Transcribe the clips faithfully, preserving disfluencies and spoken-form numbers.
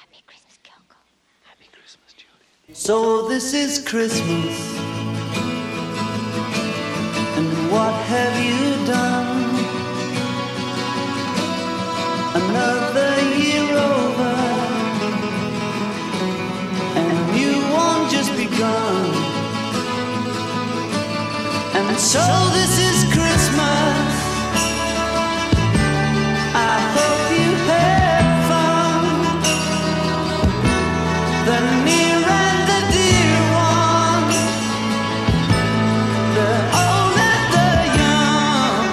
So this is Christmas, and what have you done? Another year over, and you won't just begun. And so this is Christmas, I hope you had fun. The near and the dear one, the old and the young.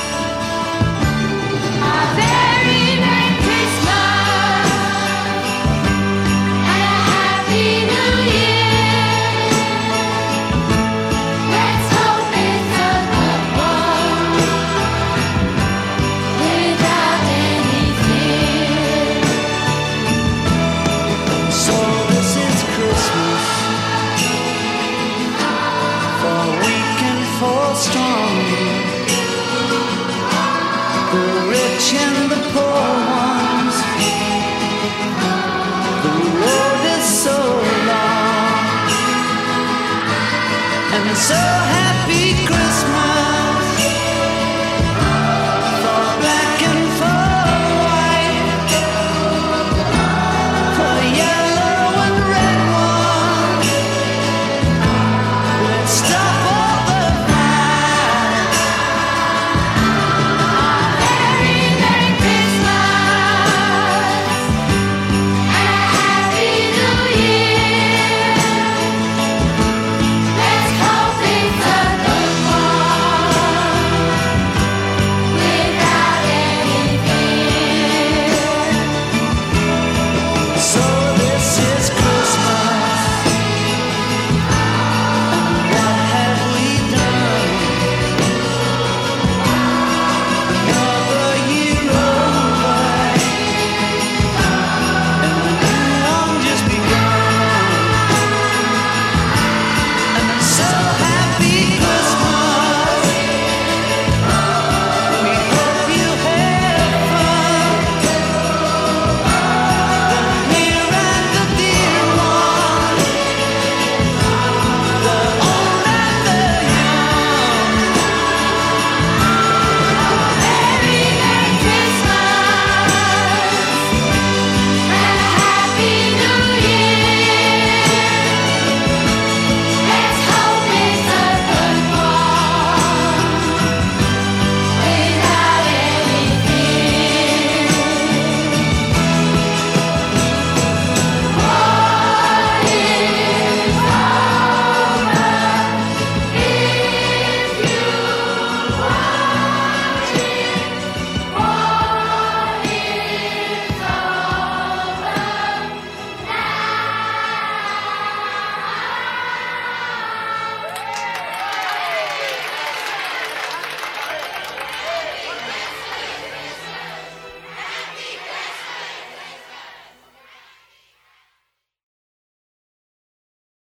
A very Merry Christmas and a Happy New Year. Let's hope it's a good one without any fear. So this is Christmas, for weak and for strong, the rich and the poor ones. The road is so long, and so